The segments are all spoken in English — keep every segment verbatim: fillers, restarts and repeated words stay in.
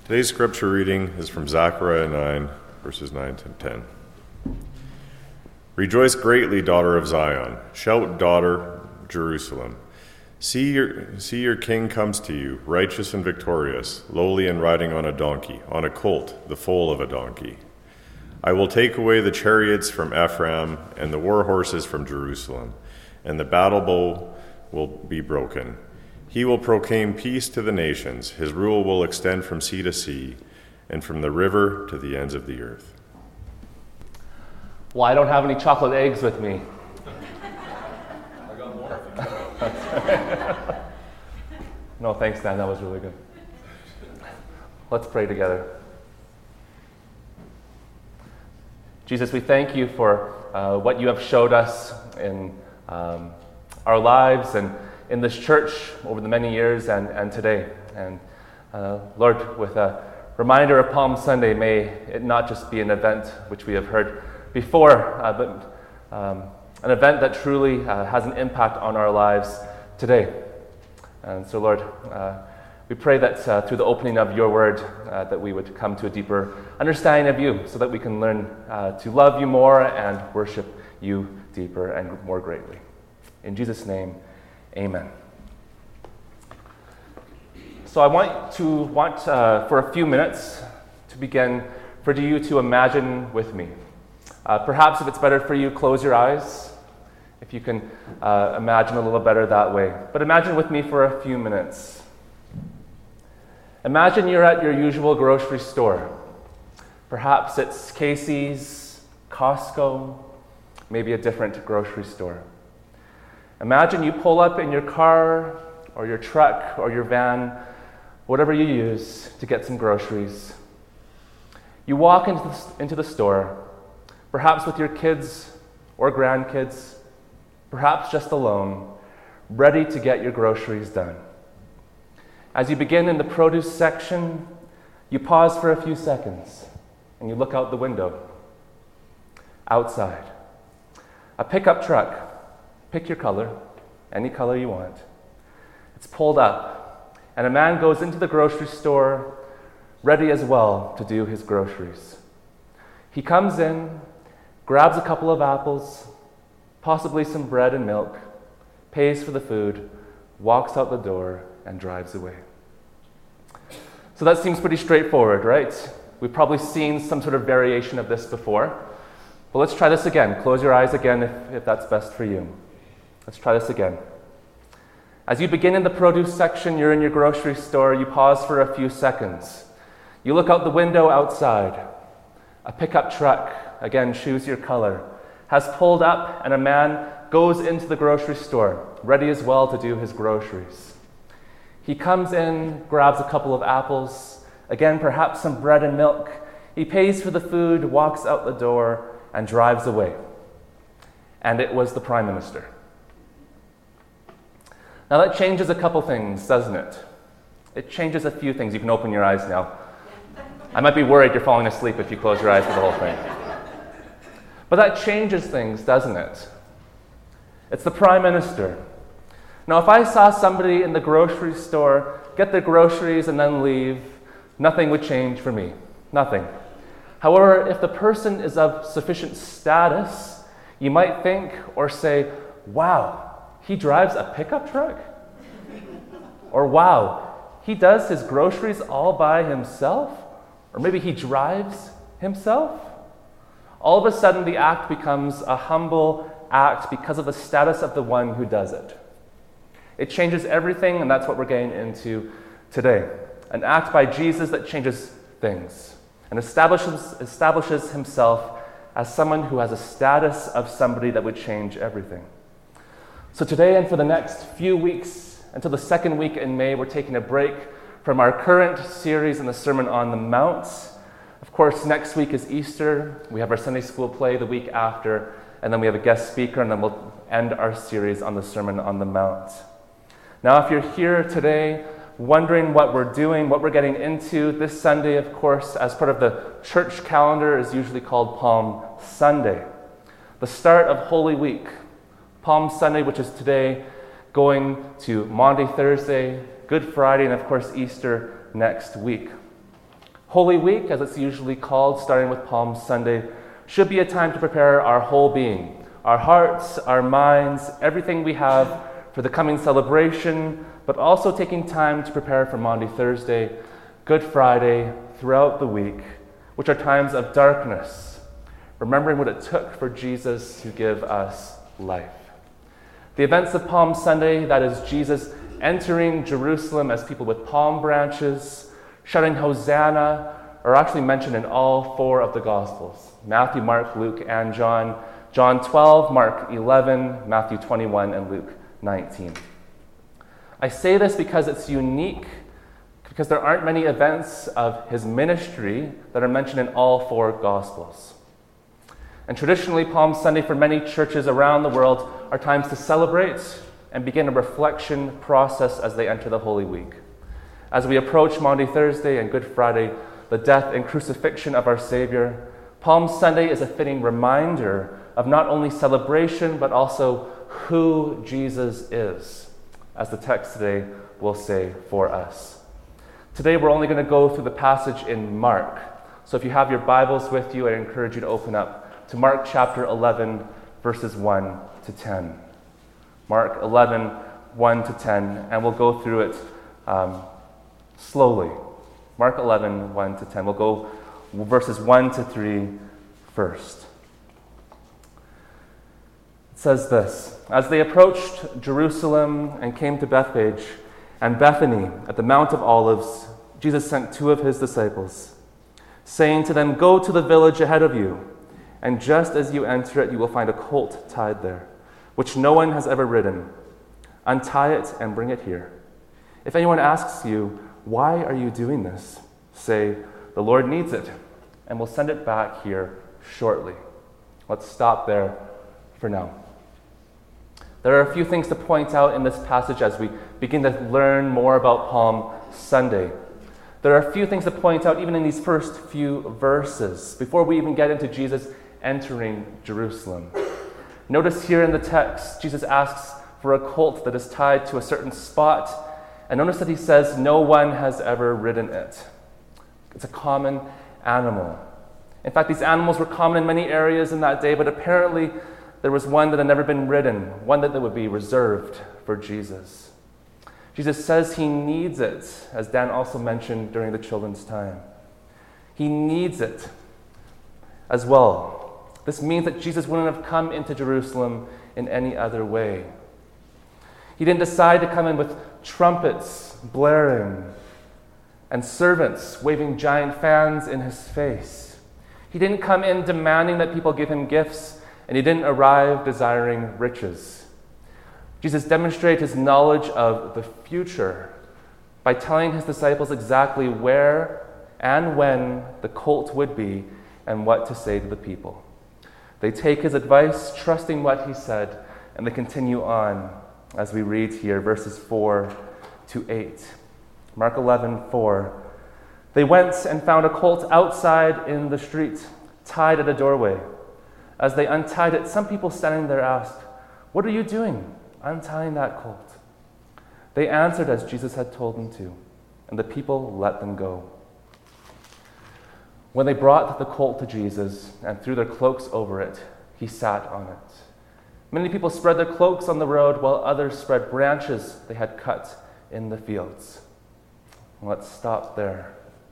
Today's scripture reading is from Zechariah nine, verses nine to ten. Rejoice greatly, daughter of Zion. Shout, daughter Jerusalem. See your, see your king comes to you, righteous and victorious, lowly and riding on a donkey, on a colt, the foal of a donkey. I will take away the chariots from Ephraim and the war horses from Jerusalem, and the battle bow will be broken. He will proclaim peace to the nations. His rule will extend from sea to sea and from the river to the ends of the earth. Well, I don't have any chocolate eggs with me. I got more. No, thanks, Dan. That was really good. Let's pray together. Jesus, we thank you for uh, what you have showed us in um, our lives and in this church over the many years and, and today. And uh, Lord, with a reminder of Palm Sunday, may it not just be an event which we have heard before, uh, but um, an event that truly uh, has an impact on our lives today. And so, Lord, uh, we pray that uh, through the opening of your word, uh, that we would come to a deeper understanding of you so that we can learn uh, to love you more and worship you deeper and more greatly. In Jesus' name, amen. So I want to want uh, for a few minutes to begin for you to imagine with me. Uh, perhaps if it's better for you, close your eyes. If you can uh, imagine a little better that way. But imagine with me for a few minutes. Imagine you're at your usual grocery store. Perhaps it's Casey's, Costco, maybe a different grocery store. Imagine you pull up in your car or your truck or your van, whatever you use to get some groceries. You walk into the, into the store, perhaps with your kids or grandkids, perhaps just alone, ready to get your groceries done. As you begin in the produce section, you pause for a few seconds and you look out the window. Outside, a pickup truck. Pick your color, any color you want. It's pulled up, and a man goes into the grocery store, ready as well to do his groceries. He comes in, grabs a couple of apples, possibly some bread and milk, pays for the food, walks out the door, and drives away. So that seems pretty straightforward, right? We've probably seen some sort of variation of this before. But let's try this again. Close your eyes again if, if that's best for you. Let's try this again. As you begin in the produce section, you're in your grocery store, you pause for a few seconds. You look out the window outside. A pickup truck, again, choose your color, has pulled up, and a man goes into the grocery store, ready as well to do his groceries. He comes in, grabs a couple of apples, again, perhaps some bread and milk. He pays for the food, walks out the door, and drives away. And it was the Prime Minister. Now that changes a couple things, doesn't it? It changes a few things. You can open your eyes now. I might be worried you're falling asleep if you close your eyes for the whole thing. But that changes things, doesn't it? It's the Prime Minister. Now if I saw somebody in the grocery store get their groceries and then leave, nothing would change for me. Nothing. However, if the person is of sufficient status, you might think or say, wow, he drives a pickup truck? Or wow, he does his groceries all by himself? Or maybe he drives himself? All of a sudden, the act becomes a humble act because of the status of the one who does it. It changes everything, and that's what we're getting into today. An act by Jesus that changes things and establishes, establishes himself as someone who has a status of somebody that would change everything. So today and for the next few weeks, until the second week in May, we're taking a break from our current series in the Sermon on the Mount. Of course, next week is Easter. We have our Sunday school play the week after, and then we have a guest speaker, and then we'll end our series on the Sermon on the Mount. Now, if you're here today wondering what we're doing, what we're getting into, this Sunday, of course, as part of the church calendar, is usually called Palm Sunday, the start of Holy Week. Palm Sunday, which is today, going to Maundy Thursday, Good Friday, and of course Easter next week. Holy Week, as it's usually called, starting with Palm Sunday, should be a time to prepare our whole being, our hearts, our minds, everything we have for the coming celebration, but also taking time to prepare for Maundy Thursday, Good Friday, throughout the week, which are times of darkness, remembering what it took for Jesus to give us life. The events of Palm Sunday, that is Jesus entering Jerusalem as people with palm branches, shouting Hosanna, are actually mentioned in all four of the Gospels: Matthew, Mark, Luke, and John. John twelve, Mark eleven, Matthew twenty-one, and Luke nineteen. I say this because it's unique, because there aren't many events of his ministry that are mentioned in all four Gospels. And traditionally, Palm Sunday for many churches around the world are times to celebrate and begin a reflection process as they enter the Holy Week. As we approach Maundy Thursday and Good Friday, the death and crucifixion of our Savior, Palm Sunday is a fitting reminder of not only celebration, but also who Jesus is, as the text today will say for us. Today we're only going to go through the passage in Mark. So if you have your Bibles with you, I encourage you to open up to Mark chapter eleven, verses one to ten. Mark eleven, one to ten, and we'll go through it um, slowly. Mark eleven, one to ten. We'll go verses one to three first. It says this: As they approached Jerusalem and came to Bethphage and Bethany at the Mount of Olives, Jesus sent two of his disciples, saying to them, "Go to the village ahead of you, and just as you enter it, you will find a colt tied there, which no one has ever ridden. Untie it and bring it here. If anyone asks you, 'Why are you doing this?' say, 'The Lord needs it, and we'll send it back here shortly.'" Let's stop there for now. There are a few things to point out in this passage as we begin to learn more about Palm Sunday. There are a few things to point out even in these first few verses, before we even get into Jesus entering Jerusalem. Notice here in the text, Jesus asks for a colt that is tied to a certain spot, and notice that he says, "No one has ever ridden it." It's a common animal. In fact, these animals were common in many areas in that day, but apparently there was one that had never been ridden, one that would be reserved for Jesus. Jesus says he needs it, as Dan also mentioned during the children's time. He needs it as well. This means that Jesus wouldn't have come into Jerusalem in any other way. He didn't decide to come in with trumpets blaring and servants waving giant fans in his face. He didn't come in demanding that people give him gifts, and he didn't arrive desiring riches. Jesus demonstrated his knowledge of the future by telling his disciples exactly where and when the colt would be and what to say to the people. They take his advice, trusting what he said, and they continue on as we read here, verses four to eight. Mark eleven, four. They went and found a colt outside in the street, tied at a doorway. As they untied it, some people standing there asked, "What are you doing, untying that colt?" They answered as Jesus had told them to, and the people let them go. When they brought the colt to Jesus and threw their cloaks over it, he sat on it. Many people spread their cloaks on the road, while others spread branches they had cut in the fields. Let's stop there.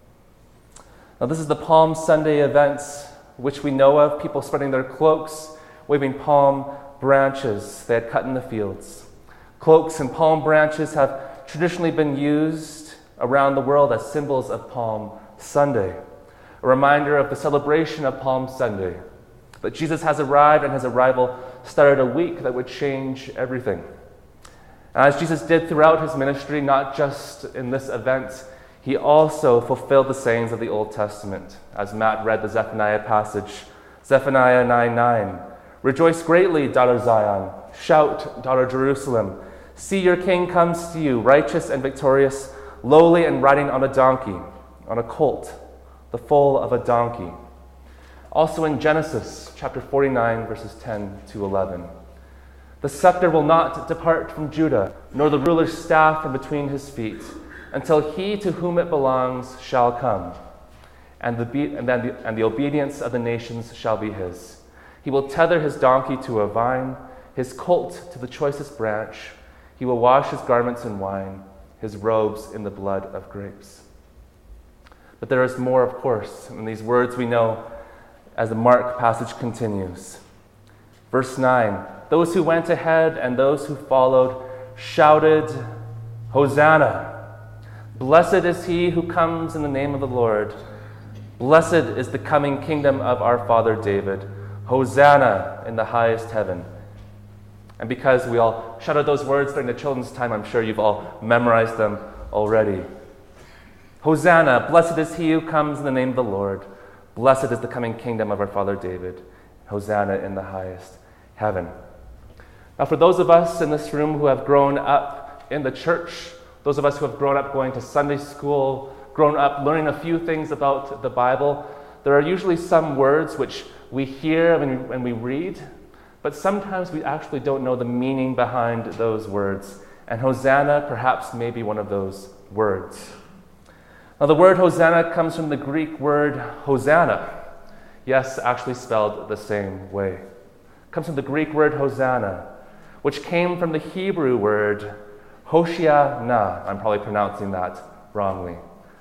Now, this is the Palm Sunday events which we know of, people spreading their cloaks, waving palm branches they had cut in the fields. Cloaks and palm branches have traditionally been used around the world as symbols of Palm Sunday, a reminder of the celebration of Palm Sunday, that Jesus has arrived and his arrival started a week that would change everything. And as Jesus did throughout his ministry, not just in this event, he also fulfilled the sayings of the Old Testament, as Matt read the Zephaniah passage. Zephaniah nine nine. "Rejoice greatly, daughter Zion. Shout, daughter Jerusalem. See, your king comes to you, righteous and victorious, lowly and riding on a donkey, on a colt, the foal of a donkey." Also in Genesis chapter forty-nine, verses ten to eleven. "The scepter will not depart from Judah, nor the ruler's staff from between his feet, until he to whom it belongs shall come. and the, be- and, then the, and the obedience of the nations shall be his. He will tether his donkey to a vine, his colt to the choicest branch. He will wash his garments in wine, his robes in the blood of grapes. But there is more, of course, in these words we know as the Mark passage continues. Verse nine, those who went ahead and those who followed shouted, Hosanna! Blessed is he who comes in the name of the Lord. Blessed is the coming kingdom of our father David. Hosanna in the highest heaven. And because we all shouted those words during the children's time, I'm sure you've all memorized them already. Hosanna, blessed is he who comes in the name of the Lord. Blessed is the coming kingdom of our father David. Hosanna in the highest heaven. Now, for those of us in this room who have grown up in the church, those of us who have grown up going to Sunday school, grown up learning a few things about the Bible, there are usually some words which we hear when we, when we read, but sometimes we actually don't know the meaning behind those words. And Hosanna perhaps may be one of those words. Now, the word Hosanna comes from the Greek word Hosanna. Yes, actually spelled the same way. It comes from the Greek word Hosanna, which came from the Hebrew word Hoshiana. I'm probably pronouncing that wrongly.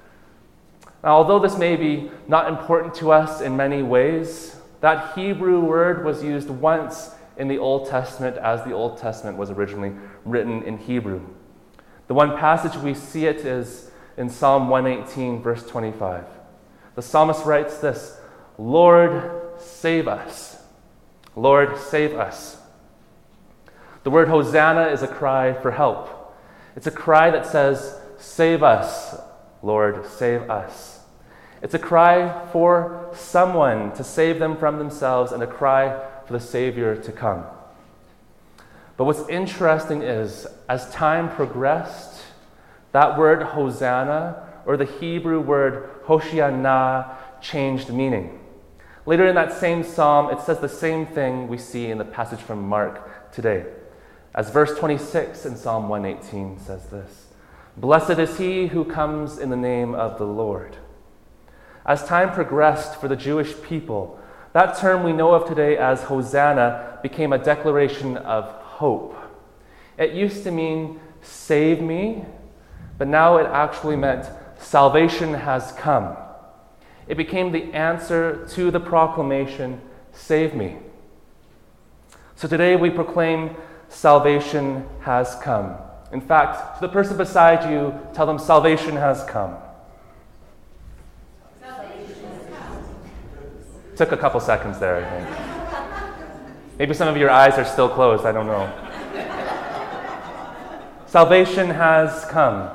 Now, although this may be not important to us in many ways, that Hebrew word was used once in the Old Testament as the Old Testament was originally written in Hebrew. The one passage we see it is in Psalm one eighteen, verse twenty-five. The psalmist writes this, Lord, save us. Lord, save us. The word Hosanna is a cry for help. It's a cry that says, save us, Lord, save us. It's a cry for someone to save them from themselves and a cry for the Savior to come. But what's interesting is, as time progressed, that word Hosanna, or the Hebrew word Hoshiana, changed meaning. Later in that same psalm, it says the same thing we see in the passage from Mark today. As verse twenty-six in Psalm one eighteen says this, Blessed is he who comes in the name of the Lord. As time progressed for the Jewish people, that term we know of today as Hosanna became a declaration of hope. It used to mean, save me, but now it actually meant salvation has come. It became the answer to the proclamation, save me. So today we proclaim salvation has come. In fact, to the person beside you, tell them salvation has come. Salvation has come. Took a couple seconds there, I think. Maybe some of your eyes are still closed, I don't know. Salvation has come.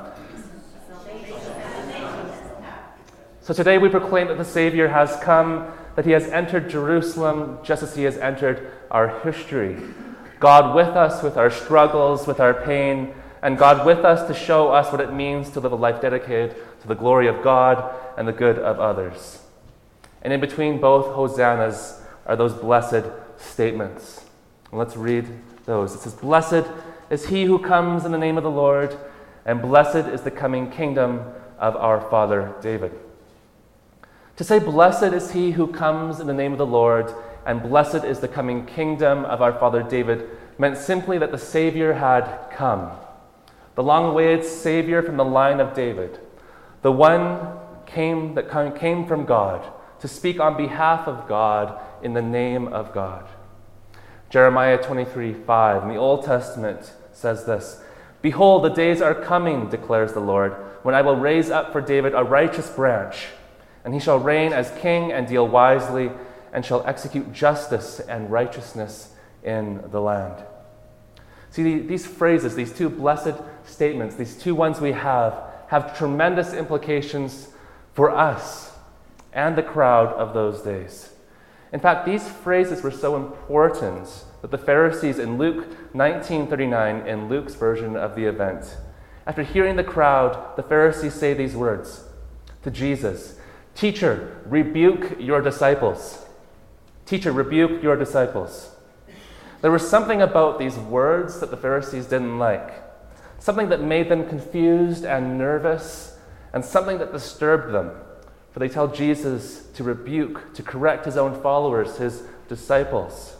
So today we proclaim that the Savior has come, that he has entered Jerusalem just as he has entered our history. God with us with our struggles, with our pain, and God with us to show us what it means to live a life dedicated to the glory of God and the good of others. And in between both hosannas are those blessed statements. And let's read those. It says, Blessed is he who comes in the name of the Lord, and blessed is the coming kingdom of our father David. To say, Blessed is he who comes in the name of the Lord, and blessed is the coming kingdom of our father David, meant simply that the Savior had come. The long-awaited Savior from the line of David. The one came that came from God to speak on behalf of God in the name of God. Jeremiah twenty-three five in the Old Testament says this, Behold, the days are coming, declares the Lord, when I will raise up for David a righteous branch, and he shall reign as king and deal wisely, and shall execute justice and righteousness in the land. See, these phrases, these two blessed statements, these two ones we have, have tremendous implications for us and the crowd of those days. In fact, these phrases were so important that the Pharisees in Luke nineteen thirty-nine, in Luke's version of the event, after hearing the crowd, the Pharisees say these words to Jesus, Teacher, rebuke your disciples. Teacher, rebuke your disciples. There was something about these words that the Pharisees didn't like, something that made them confused and nervous, and something that disturbed them. For they tell Jesus to rebuke, to correct his own followers, his disciples.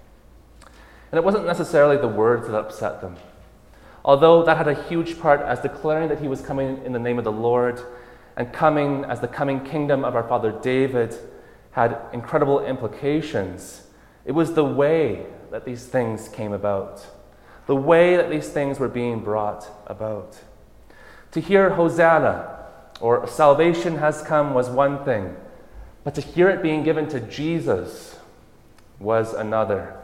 And it wasn't necessarily the words that upset them, although that had a huge part as declaring that he was coming in the name of the Lord and coming as the coming kingdom of our father David had incredible implications. It was the way that these things came about, the way that these things were being brought about. To hear Hosanna, or salvation has come, was one thing, but to hear it being given to Jesus was another.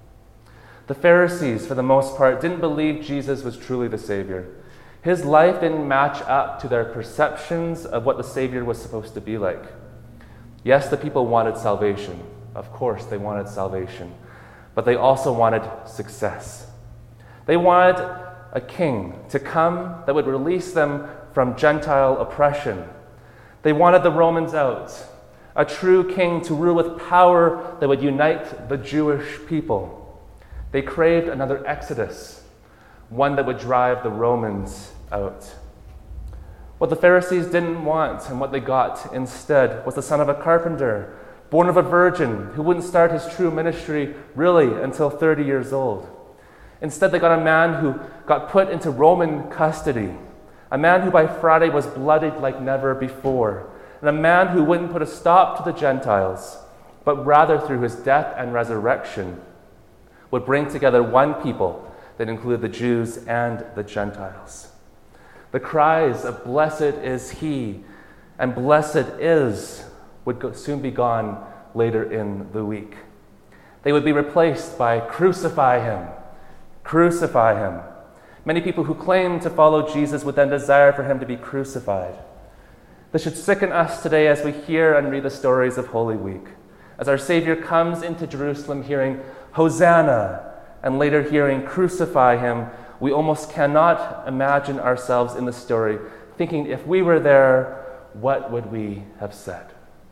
The Pharisees, for the most part, didn't believe Jesus was truly the Savior. His life didn't match up to their perceptions of what the Savior was supposed to be like. Yes, the people wanted salvation. Of course, they wanted salvation. But they also wanted success. They wanted a king to come that would release them from Gentile oppression. They wanted the Romans out, a true king to rule with power that would unite the Jewish people. They craved another Exodus, one that would drive the Romans out. What the Pharisees didn't want and what they got instead was the son of a carpenter, born of a virgin, who wouldn't start his true ministry really until thirty years old. Instead, they got a man who got put into Roman custody, a man who by Friday was bloodied like never before, and a man who wouldn't put a stop to the Gentiles, but rather through his death and resurrection would bring together one people that included the Jews and the Gentiles. The cries of "Blessed is he" and "Blessed is" would go, soon be gone later in the week. They would be replaced by "Crucify him, crucify him." Many people who claim to follow Jesus would then desire for him to be crucified. This should sicken us today as we hear and read the stories of Holy Week, as our Savior comes into Jerusalem hearing "Hosanna" and later hearing "Crucify him." We almost cannot imagine ourselves in the story, thinking if we were there, what would we have said?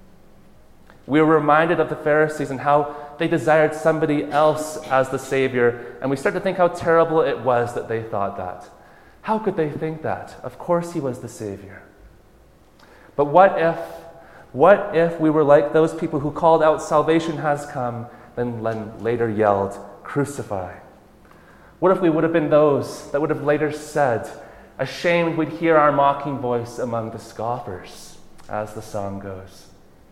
We were reminded of the Pharisees and how they desired somebody else as the Savior, and we start to think how terrible it was that they thought that. How could they think that? Of course he was the Savior. But what if, what if we were like those people who called out "Salvation has come," then later yelled "Crucify"? What if we would have been those that would have later said, "Ashamed we'd hear our mocking voice among the scoffers," as the song goes?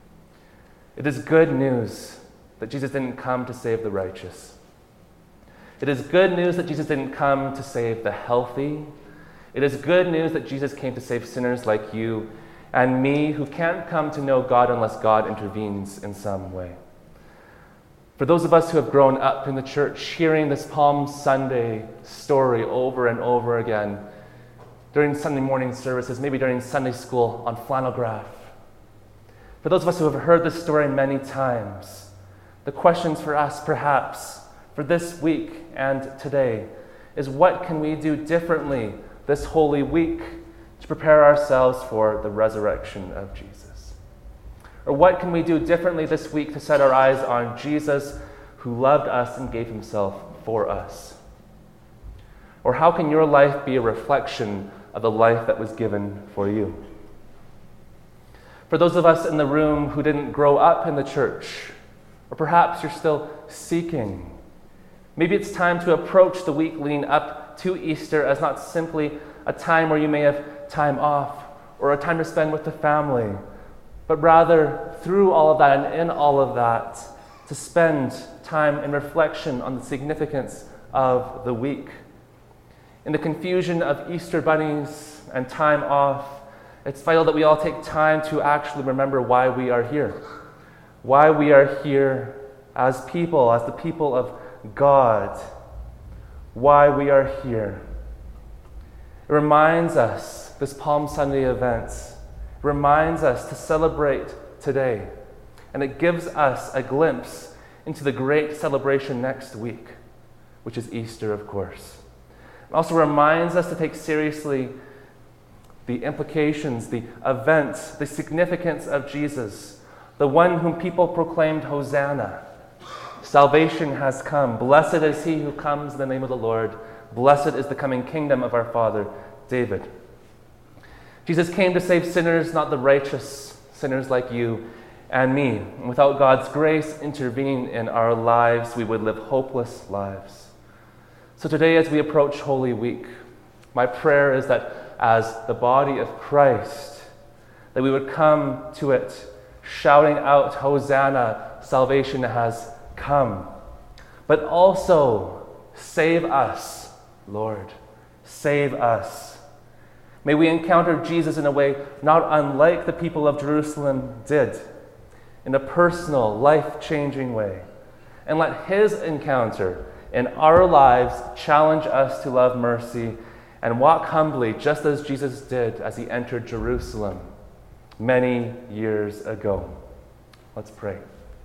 It is good news that Jesus didn't come to save the righteous. It is good news that Jesus didn't come to save the healthy. It is good news that Jesus came to save sinners like you and me who can't come to know God unless God intervenes in some way. For those of us who have grown up in the church hearing this Palm Sunday story over and over again, during Sunday morning services, maybe during Sunday school on flannel graph, for those of us who have heard this story many times, the questions for us perhaps for this week and today is, what can we do differently this Holy Week to prepare ourselves for the resurrection of Jesus? Or what can we do differently this week to set our eyes on Jesus who loved us and gave himself for us? Or how can your life be a reflection of the life that was given for you? For those of us in the room who didn't grow up in the church, or perhaps you're still seeking, maybe it's time to approach the week leading up to Easter as not simply a time where you may have time off or a time to spend with the family, but rather through all of that and in all of that, to spend time in reflection on the significance of the week. In the confusion of Easter bunnies and time off, it's vital that we all take time to actually remember why we are here. Why we are here as people, as the people of God. Why we are here. It reminds us, this Palm Sunday event, reminds us to celebrate today. And it gives us a glimpse into the great celebration next week, which is Easter, of course. It also reminds us to take seriously the implications, the events, the significance of Jesus, the one whom people proclaimed Hosanna. Salvation has come. Blessed is he who comes in the name of the Lord. Blessed is the coming kingdom of our father David. Jesus came to save sinners, not the righteous, sinners like you and me. And without God's grace intervening in our lives, we would live hopeless lives. So today, as we approach Holy Week, my prayer is that as the body of Christ, that we would come to it shouting out, Hosanna, salvation has come. But also, save us, Lord, save us. May we encounter Jesus in a way not unlike the people of Jerusalem did, in a personal, life-changing way. And let his encounter in our lives challenge us to love mercy and walk humbly, just as Jesus did as he entered Jerusalem many years ago. Let's pray.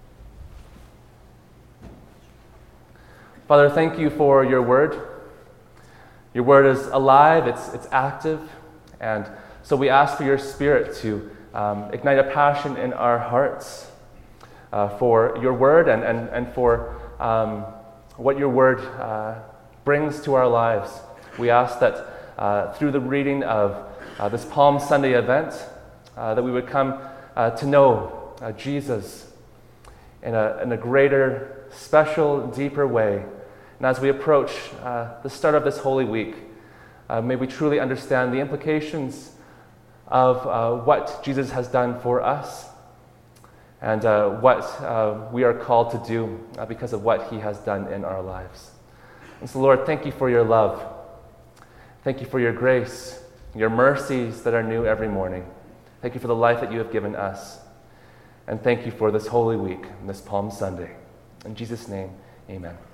Father, thank you for your word. Your word is alive, it's, it's active, and so we ask for your Spirit to um, ignite a passion in our hearts uh, for your word and, and, and for um, what your word uh, brings to our lives. We ask that uh, through the reading of uh, this Palm Sunday event, uh, that we would come uh, to know uh, Jesus in a, in a greater, special, deeper way. And as we approach uh, the start of this Holy Week, uh, may we truly understand the implications of uh, what Jesus has done for us and uh, what uh, we are called to do uh, because of what he has done in our lives. And so, Lord, thank you for your love. Thank you for your grace, your mercies that are new every morning. Thank you for the life that you have given us. And thank you for this Holy Week, this Palm Sunday. In Jesus' name, amen.